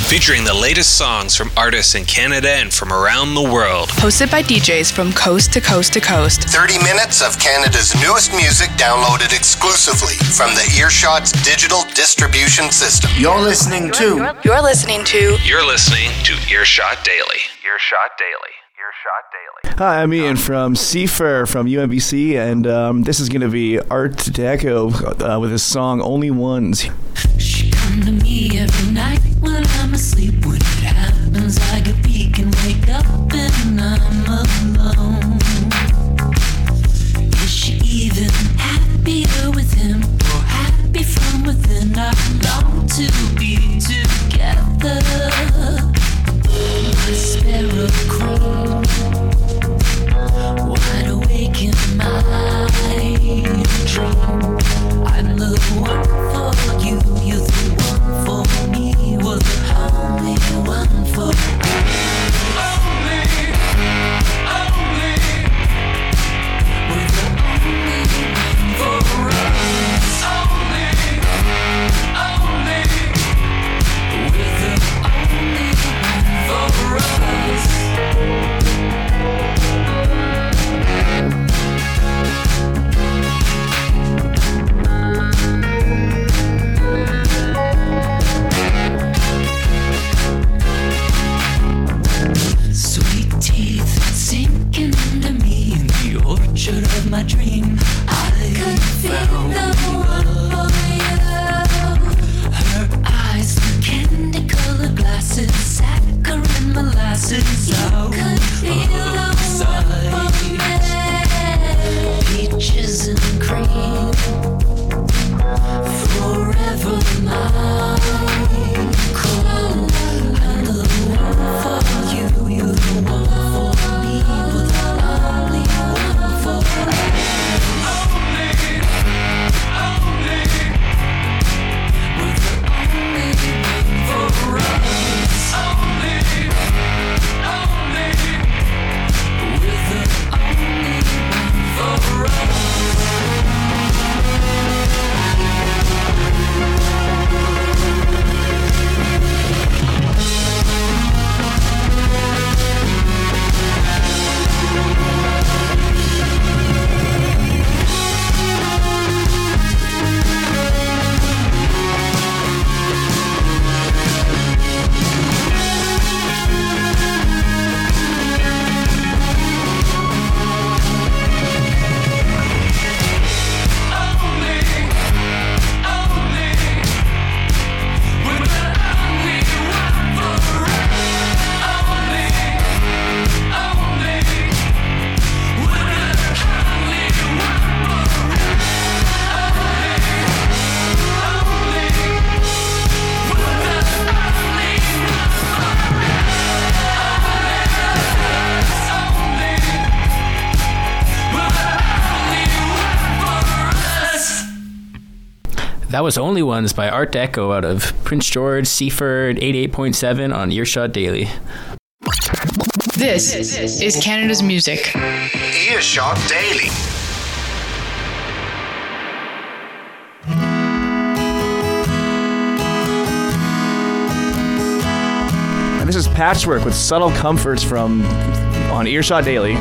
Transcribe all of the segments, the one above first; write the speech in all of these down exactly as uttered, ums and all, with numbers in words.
featuring the latest songs from artists in Canada and from around the world. Hosted by D Js from coast to coast to coast. thirty minutes of Canada's newest music downloaded exclusively from the Earshot's digital distribution system. You're listening to... You're listening to... You're listening to Earshot Daily. Earshot Daily. Earshot Daily. Hi, I'm Ian from Cipher from U M B C, and um, this is going to be Art Deco uh, with his song Only Ones. She come to me every night when I'm asleep. When it happens, I get peek and wake up and I'm alone. Is she even happier with him or happy from within? I long to be together. My sparrow crow, wide awake in my dream. I'm the one for you, you're the one for me. We're the only one for us. Only, only. We're the only one for us. Only, only. We're the only one for us. Sweet teeth sinking into me in the orchard of my dream. I could found love. Her eyes, the candy colored glasses, saccharine molasses. You could feel outside. Peaches and cream, forever mine. Cool. I'm the one for you, you're the one for me. We're the only one for us. Only, only. We're the only one for us. Only, only. We're the only one for us. That was Only Ones by Art Deco out of Prince George, Seaford, eighty-eight point seven on Earshot Daily. This is Canada's music. Earshot Daily. And this is Patchwork with Subtle Comforts from on Earshot Daily.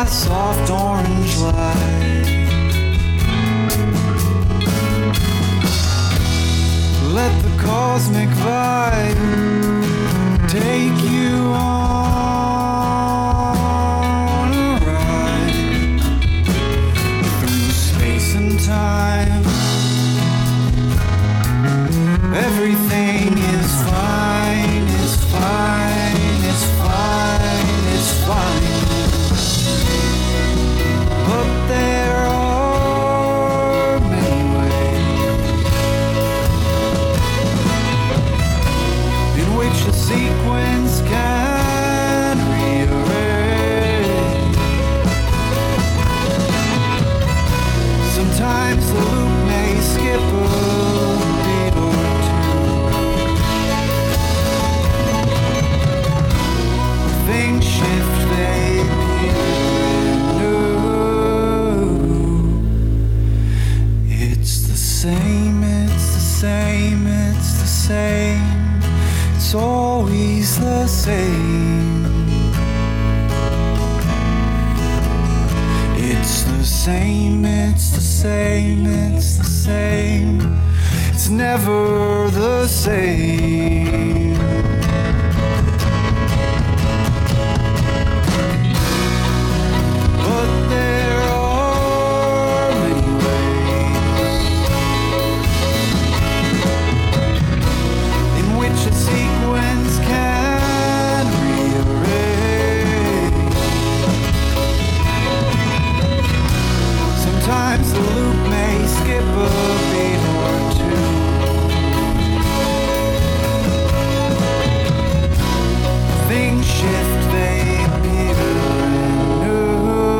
soft orange light. Let the cosmic vibe take you on a ride through space and time. Everything is fine, it's fine, it's fine, it's fine. But there are many ways in which a sequence can rearrange. Sometimes the loop may skip a beat or things shift, they appear new. It's the same, it's the same, it's the same. It's always the same. It's the same, it's the same, it's the same. It's never the same. But there are many ways in which a sequence can rearrange. Sometimes the loop may skip a beat or two. Things shift, they appear new.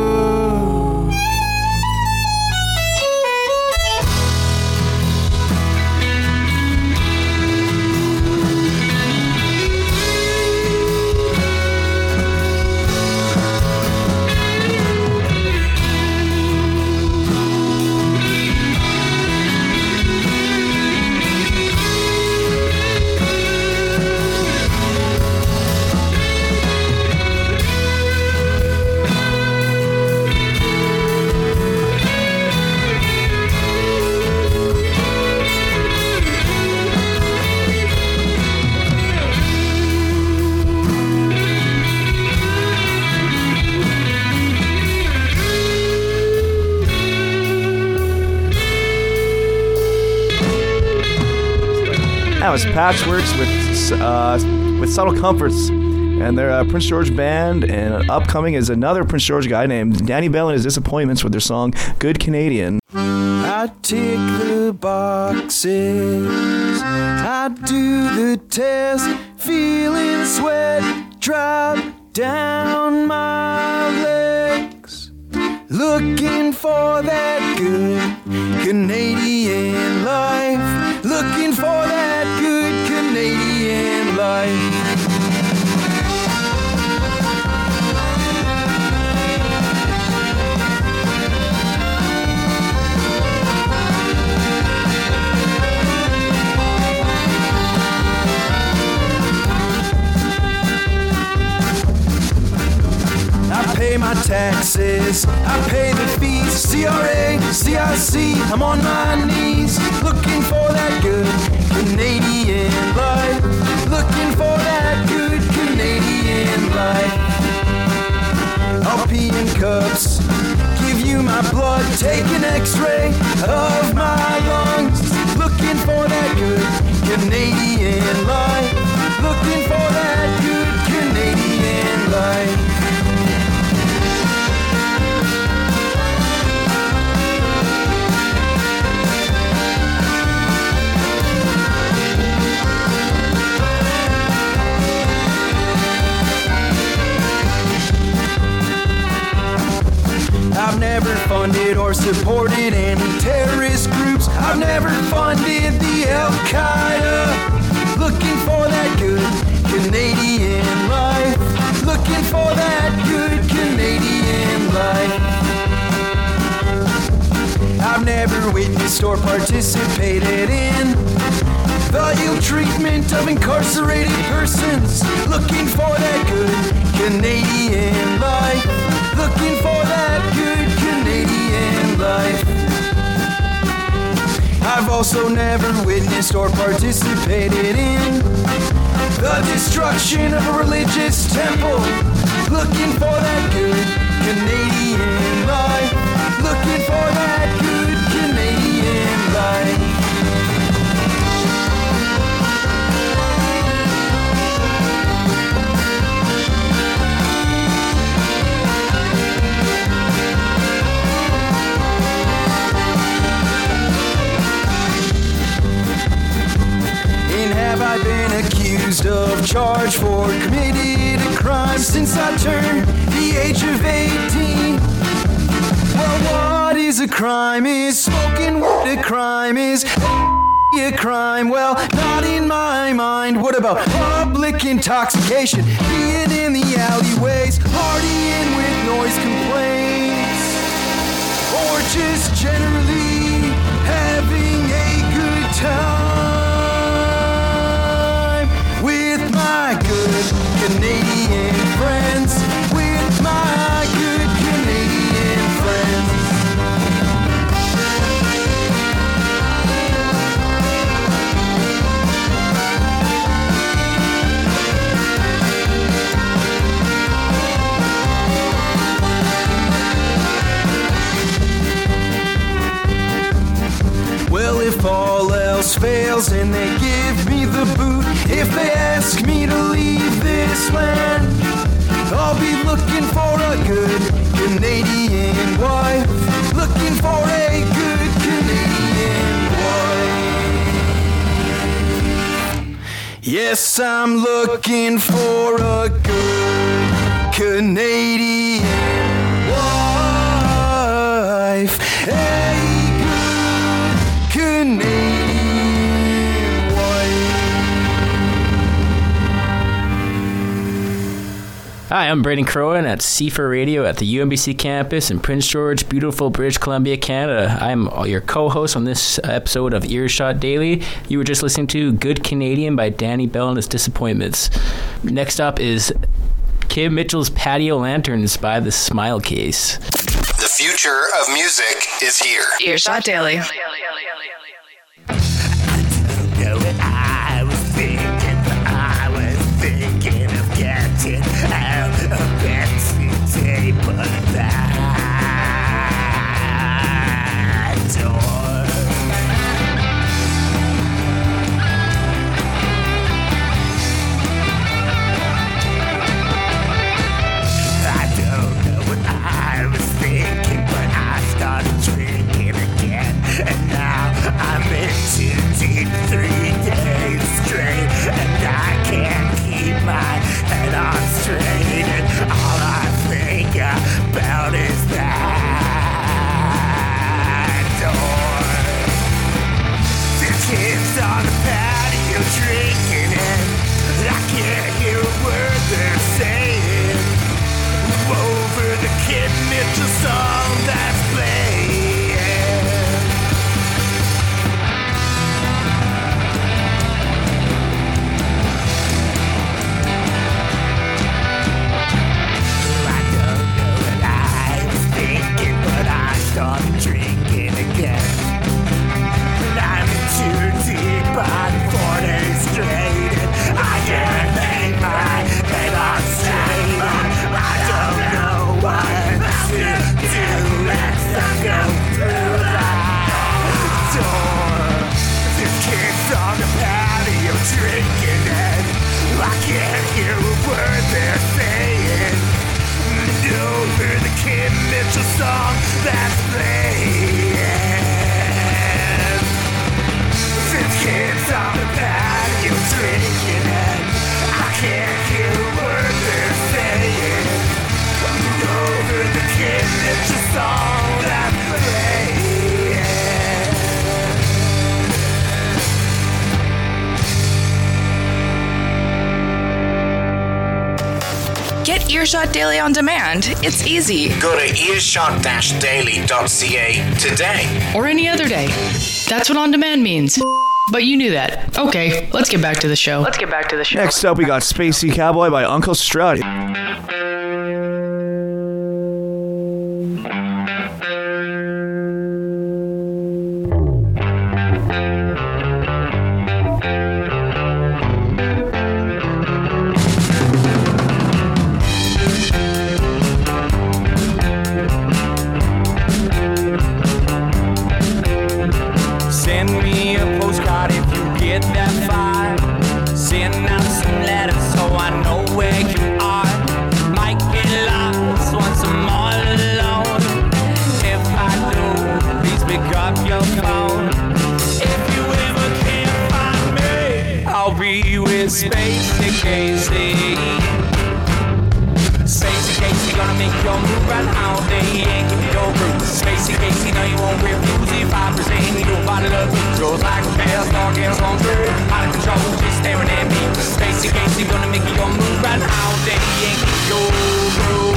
That was Patchworks with uh, with Subtle Comforts, and their uh, Prince George band. And upcoming is another Prince George guy named Danny Bell and His Disappointments with their song "Good Canadian." I tick the boxes, I do the test, feeling sweat drop down my legs, looking for that good Canadian life, looking for that good Canadian life. I pay my taxes, I pay the fees, C R A, C I C, I'm on my knees, looking for that good Canadian life, looking for that good Canadian life. I'll pee in cups, give you my blood, take an x-ray of my lungs, looking for that good Canadian life, looking for that good Canadian life. I've never funded or supported any terrorist groups. I've never funded the Al-Qaeda. Looking for that good Canadian life. Looking for that good Canadian life. I've never witnessed or participated in the ill treatment of incarcerated persons. Looking for that good Canadian life. Looking for also never witnessed or participated in the destruction of a religious temple. Looking for that good Canadian life. Looking for that good Canadian life. And have I been accused of charge for committed a crime since I turned the age of eighteen? Well, what is a crime? Is smoking what a crime? Is a crime? Well, not in my mind. What about public intoxication? Being in the alleyways, partying with noise complaints, or just generally having a good time with my good Canadian friends, with my good Canadian friends. Well, if all else fails and they give me the boot, if they ask me to leave this land, I'll be looking for a good Canadian wife. Looking for a good Canadian wife. Yes, I'm looking for a good Canadian wife. A good Canadian wife. Hi, I'm Brandon Crowan at C four Radio at the U M B C campus in Prince George, beautiful British Columbia, Canada. I'm your co-host on this episode of Earshot Daily. You were just listening to Good Canadian by Danny Bell and His Disappointments. Next up is Kim Mitchell's Patio Lanterns by The Smile Case. The future of music is here. Earshot Daily. I was thinking, I was thinking of getting out of bed today, but that door. I don't know what I was thinking, but I started drinking again, and now I'm in too deep three days straight, and I can't keep my head on straight, and all I think about is that door. The kids on the patio drinking, and I can't hear a word they're saying over the Kid Mitchell song that's playing. I don't know what I was thinking, but I started drinking again. I'm in too deep on four days straight, and I can't lay my head on straight. I don't know what to do next. I go through that door. This kid's on the patio drinking, and I can't hear a word they're saying over the Kid Mitchell song that's playing. This kid's on the patio drinking, and I can't hear a word they're saying over the Kid Mitchell song that's playing. Get Earshot Daily on demand. It's easy. Go to earshot daily dot c a today. Or any other day. That's what on demand means. But you knew that. Okay, let's get back to the show. Let's get back to the show. Next up, we got Spacey Cowboy by Uncle Strut. Spacey Casey. Spacey Casey gonna make your move right all day and give you your groove. Spacey Casey, now you won't refuse if I present you a bottle of booze. Rolls like a bell, star girls on through. Out of control, just staring at me. Spacey Casey gonna make your move right all day and give you your groove.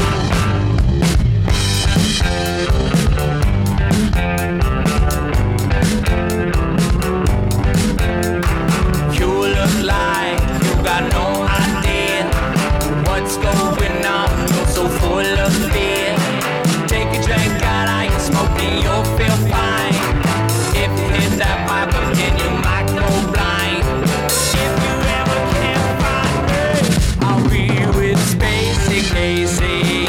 You look like you got no idea what's going on. You're so full of fear. Take a drink out, I can smoke me, you'll feel fine. If you hit that pipe again, you might go blind. If you ever can't find me, I'll be with Spacey Casey.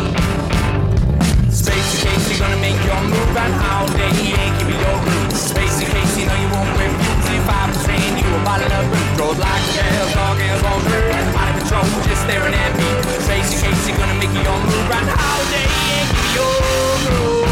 Spacey Casey gonna make your move right all day and give you your groove. Spacey Casey, no you won't refuse if I present you a bottle of booze. Rolls like a bell, dog hands on through. Out of control, just staring at me. Spacey Casey gonna make your move right all day and give you your groove.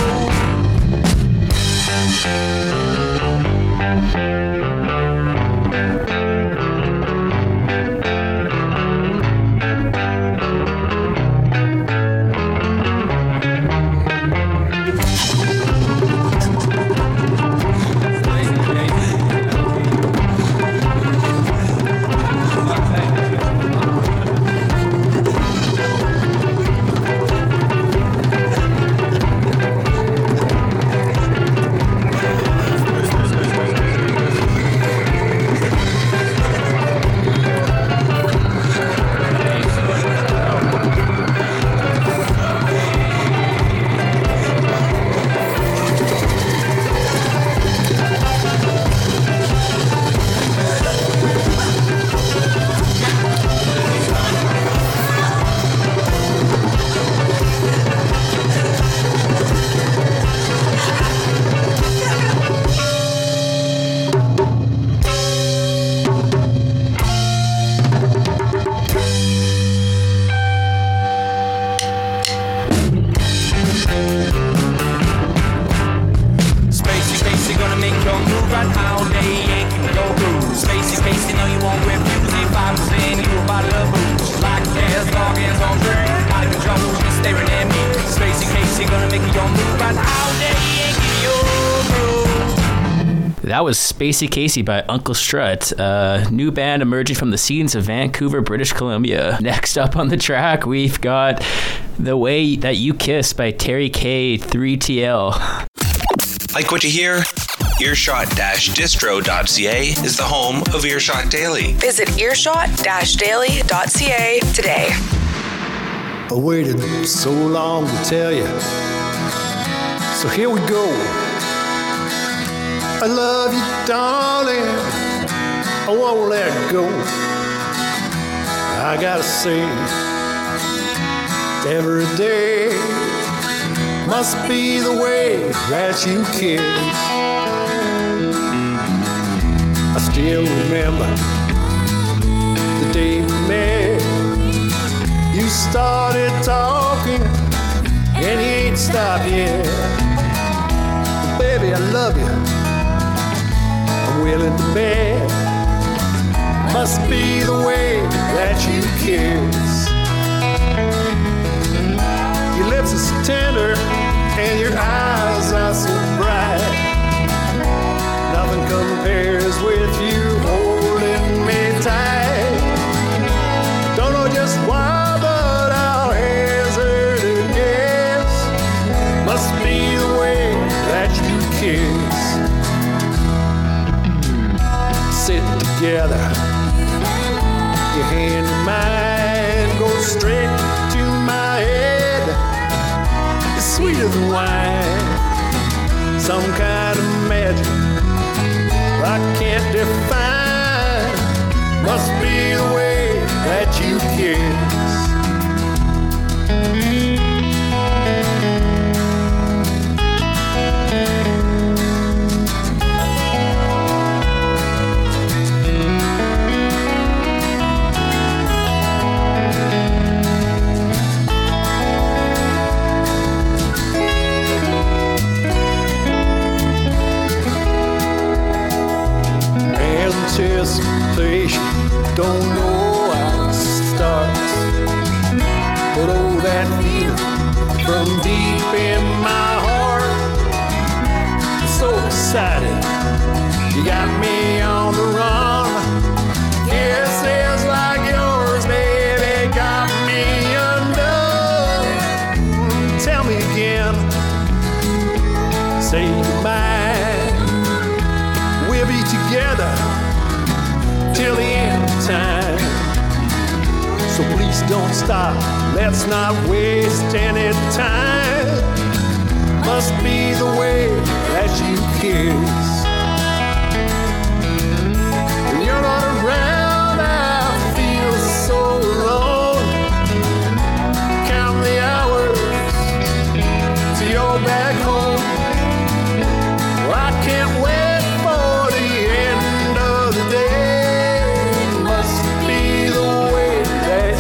That was Spacey Casey by Uncle Strut, a new band emerging from the scenes of Vancouver, British Columbia. Next up on the track, we've got The Way That You Kiss by Terry K, three T L. Like what you hear? earshot dash distro dot c a is the home of Earshot Daily. Visit earshot dash daily dot c a today. I waited so long to tell you, so here we go. I love you, darling, I won't let it go. I gotta say, every day must be the way that you kiss. I still remember the day we met. You started talking and you ain't stopped yet. But baby, I love you, I'm willing to bet. Must be the way that you kiss. Your lips are so tender and your eyes are so bright. Nothing compares with you holding me tight. Don't know just why, but I'll hazard a guess. Must be the way that you kiss. Sit together, your hand in mine, go straight to my head. It's sweeter than wine, some kind of magic I can't define. Must be the way that you kiss. Anticipation don't know how it starts, but oh, that feeling from deep in my heart, so excited, you got me on the run. Kisses like yours, baby, got me undone. Tell me again, say goodbye. We'll be together till the end of time. So please don't stop, let's not waste any time. Must be the way that you kiss. When you're not around, I feel so alone. Count the hours till you're back home. Well, I can't wait for the end of the day. Must be the way that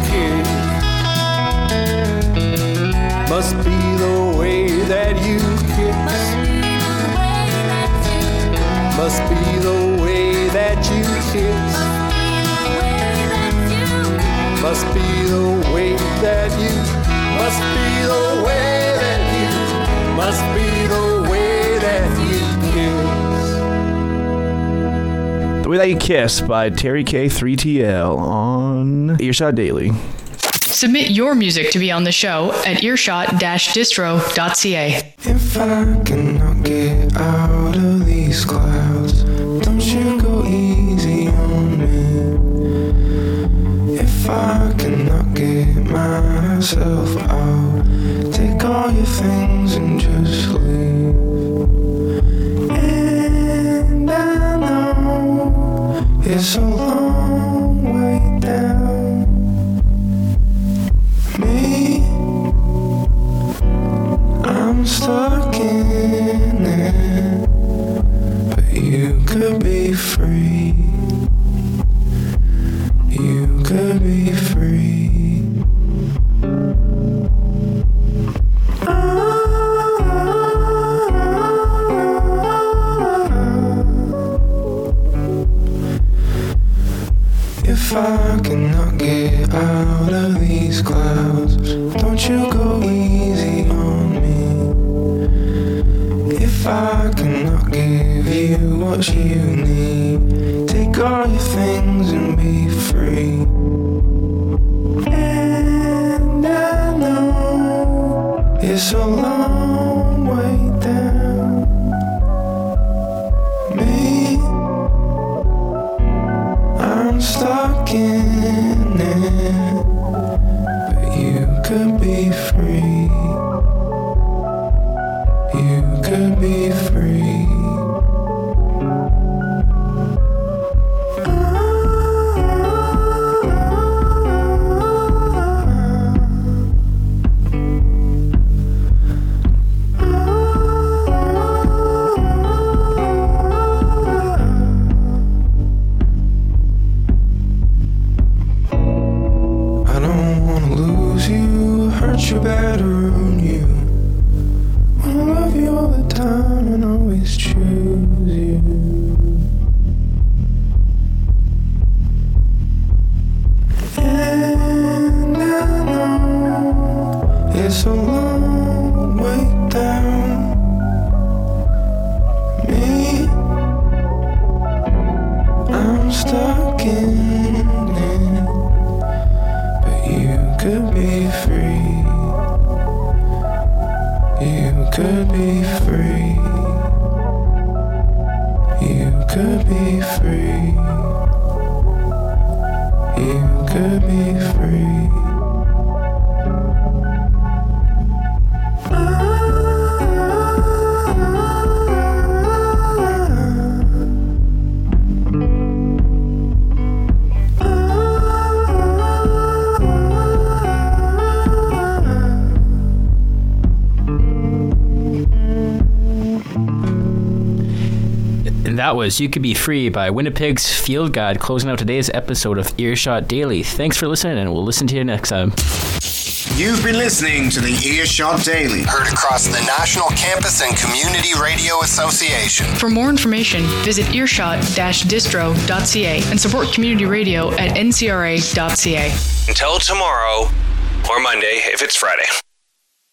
you kiss. Must be the way that you kiss. Must be the way that you kiss. Must be the way that you. Must be the way that you. Must be the way that you kiss. The Way That You Kiss by Terry K three T L on Earshot Daily. Submit your music to be on the show at earshot distro dot c a. If I cannot get out of these clouds, don't you go easy on me. If I cannot get myself out, take all your things and just leave. And I know it's a long way down. Me, I'm stuck in it, but you could be free. You could be free. If I cannot get out of these clouds, don't you go easy on me. If I cannot give you what you need, take all your things and be free. And I know it's a long way down. Me, I'm stuck in it, but you could be free. You could be free. You better own you. Wanna love you all the time and always choose you. And I know it's a long way down. Me, I'm stuck in it, but you could be free. You could be free. You could be free. You could be free. That was You Could Be Free by Winnipeg's Field Guide, closing out today's episode of Earshot Daily. Thanks for listening, and we'll listen to you next time. You've been listening to the Earshot Daily. Heard across the National Campus and Community Radio Association. For more information, visit earshot dash distro dot c a and support community radio at n c r a dot c a. Until tomorrow, or Monday if it's Friday.